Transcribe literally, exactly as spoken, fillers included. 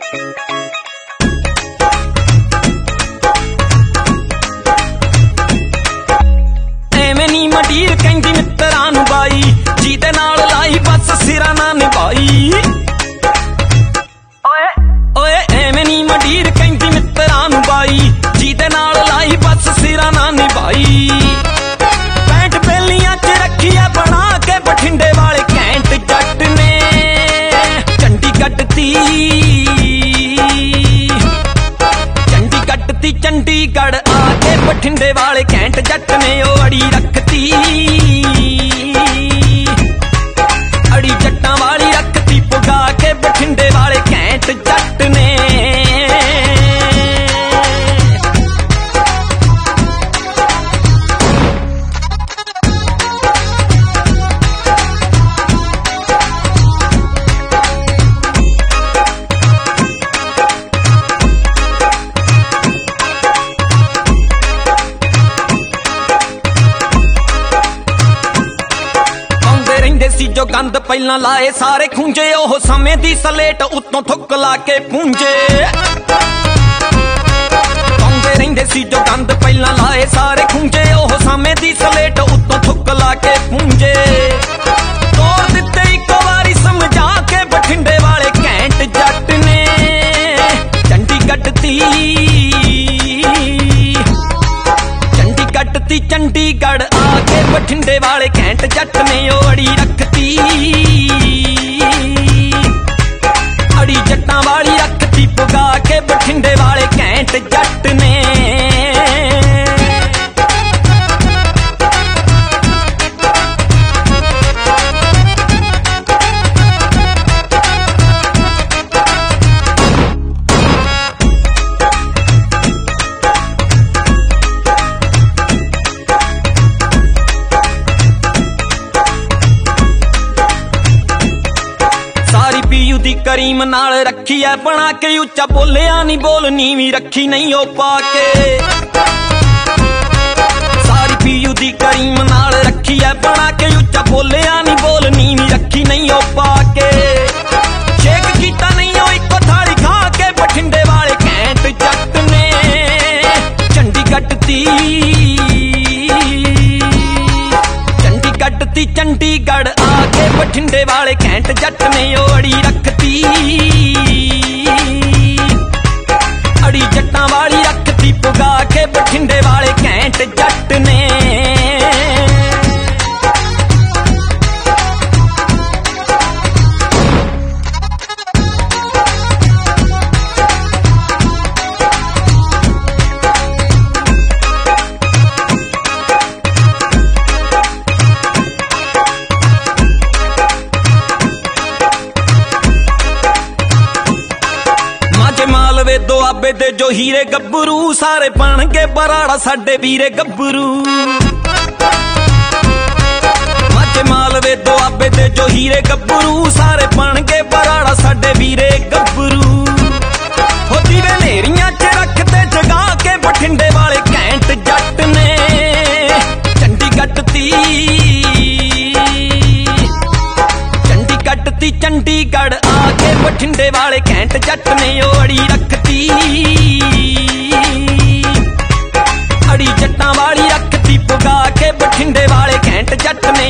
ਐਵੇਂ ਨੀ ਮੰਡੀਰ ਕਹਿੰਦੀ ਮਿੱਤਰਾਂ ਨੂੰ ਬਾਈ, ਜਿਹਦੇ ਨਾਲ ਲਾਈ ਬਸ ਸਿਰਾਂ ਨਾ ਨਿਭਾਈ। ਓਏ ਓਏ ਐਵੇਂ ਨੀ ਮੰਡੀਰ ਕਹਿੰਦੀ ਮਿੱਤਰਾਂ ਨੂੰ ਬਾਈ, ਜਿਹਦੇ ਨਾਲ ਲਾਈ ਬਸ ਸਿਰਾਂ ਨਾ ਨਿਭਾਈ। ਪੈਂਟ ਬੇਲੀਆਂ ਚ ਰੱਖੀਆ ਬਣਾ ਕੇ ਬਠਿੰਡੇ ਵਾਲੇ ਘੈਂਟ ਜੱਟ ਨੇ ਚੰਡੀਗੜ੍ਹ ਦੀ ਚੰਡੀਗੜ੍ਹ ਦੀ ਚੰਡੀਗੜ੍ਹ ਆ ਕੇ ਬਠਿੰਡੇ ਵਾਲੇ ਘੈਂਟ ਜੱਟ ਨੇ ਉਹ ਅੜੀ ਰੱਖਤੀ, ਅੜੀ ਜੱਟਾਂ ਵਾਲੀ ਰੱਖਤੀ ਪੁਗਾ ਕੇ ਬਠਿੰਡੇ ਵਾਲੇ ਘੈਂਟ ਜੱਟ ਨੇ। ਸੀ ਜੋ ਗੰਦ ਪਹਿਲਾਂ ਲਾਏ ਸਾਰੇ ਖੂੰਜੇ, ਉਹ ਸਮੇਂ ਦੀ ਸਲੇਟ ਉੱਤੋਂ ਥੁੱਕ ਲਾ ਕੇ ਪੂੰਜੇ। ਪਾਉਂਦੇ ਰਹਿੰਦੇ ਸੀ ਜੋ ਗੰਦ ਪਹਿਲਾਂ ਲਾਏ ਸਾਰੇ ਖੂੰਜੇ, ਉਹ ਸਮੇਂ ਦੀ ਸਲੇਟ ਉੱਤੋਂ ਥੁੱਕ ਲਾ ਕੇ ਪੂੰਜੇ। ਤੋੜ ਦਿੱਤੇ ਇੱਕੋ ਵਾਰੀ ਸਮਝਾ ਕੇ ਬਠਿੰਡੇ ਵਾਲੇ ਘੈਂਟ ਜੱਟ ਨੇ ਚੰਡੀਗੜ੍ਹ ਦੀ ਚੰਡੀਗੜ੍ਹ ਦੀ ਚੰਡੀਗੜ੍ਹ ਆ ਕੇ ਬਠਿੰਡੇ ਵਾਲੇ ਘੈਂਟ ਜੱਟ ਨੇ ਉਹ ਅੜੀ ਰੱਖਤੀ, ਅੜੀ ਜੱਟਾਂ ਵਾਲੀ ਰੱਖਤੀ ਪੁਗਾ ਕੇ ਬਠਿੰਡੇ ਵਾਲੇ ਘੈਂਟ ਜੱਟ ਨੇ। ਦੀ ਕਰੀਮ ਨਾਲ ਰੱਖੀ ਐ ਬਣਾ ਕੇ ਉੱਚਾ ਬੋਲਿਆ ਨੀ ਬੋਲ ਨੀਵੀਂ ਰੱਖੀ ਨਹੀਂ ਉਹ ਪਾ ਕੇ। ਸਾਰੀ ਪੀਯੂ ਦੀ ਕਰੀਮ ਨਾਲ ਰੱਖੀ ਐ ਬਣਾ ਕੇ ਉੱਚਾ ਬੋਲਿਆ ਨੀ ਬੋਲ ਨੀਵੀਂ ਰੱਖੀ ਨਹੀਂ ਉਹ ਪਾ ਕੇ। ਸ਼ੇਕ ਕੀਤਾ ਨਹੀਂ ਉਹ ਇੱਕੋ ਥਾਲੀ ਖਾ ਕੇ ਬਠਿੰਡੇ ਵਾਲੇ ਘੈਂਟ ਜੱਟ ਨੇ ਚੰਡੀਗੜ੍ਹ ਦੀ ਚੰਡੀਗੜ੍ਹ ਦੀ ਚੰਡੀਗੜ੍ਹ ਆ ਕੇ ਬਠਿੰਡੇ ਵਾਲੇ ਘੈਂਟ ਜੱਟ ਨੇ ਉਹ ਅੜੀ ਰੱਖਤੀ, ਅੜੀ ਜੱਟਾਂ ਵਾਲੀ ਰੱਖਤੀ ਪੁਗਾ ਕੇ ਬਠਿੰਡੇ ਵਾਲੇ ਘੈਂਟ ਜੱਟ ਨੇ। ਮਾਲਵੇ ਦੁਆਬੇ ਦੇ ਜੋ ਹੀਰੇ ਗੱਭਰੂ ਸਾਰੇ ਬਣਗੇ ਬਰਾੜਾ ਸਾਡੇ ਵੀਰੇ ਗੱਭਰੂ। ਮਾਝੇ ਮਾਲਵੇ ਦੁਆਬੇ ਦੇ ਜੋ ਹੀਰੇ ਗੱਭਰੂ ਸਾਰੇ ਬਣਗੇ ਬਰਾੜਾ ਸਾਡੇ ਵੀਰੇ ਗੱਭਰੂ। ਹੋ ਦੀਵੇ ਨੇਰੀਆਂ ਚ ਰੱਖਦੇ ਜਗਾ ਕੇ ਬਠਿੰਡੇ ਵਾਲੇ ਘੈਂਟ ਜੱਟ ਨੇ ਚੰਡੀਗੜ੍ਹ ਦੀ ਚੰਡੀਗੜ੍ਹ ਦੀ ਚੰਡੀਗੜ੍ਹ ਆ ਕੇ ਬਠਿੰਡੇ ਵਾਲੇ ਘੈਂਟ ਜੱਟ ਨੇ ਉਹ ਅੜੀ ਰੱਖਤੀ, ਅੜੀ ਜੱਟਾਂ ਵਾਲੀ ਰੱਖਤੀ ਪੁਗਾ ਕੇ ਬਠਿੰਡੇ ਵਾਲੇ ਘੈਂਟ ਜੱਟ ਨੇ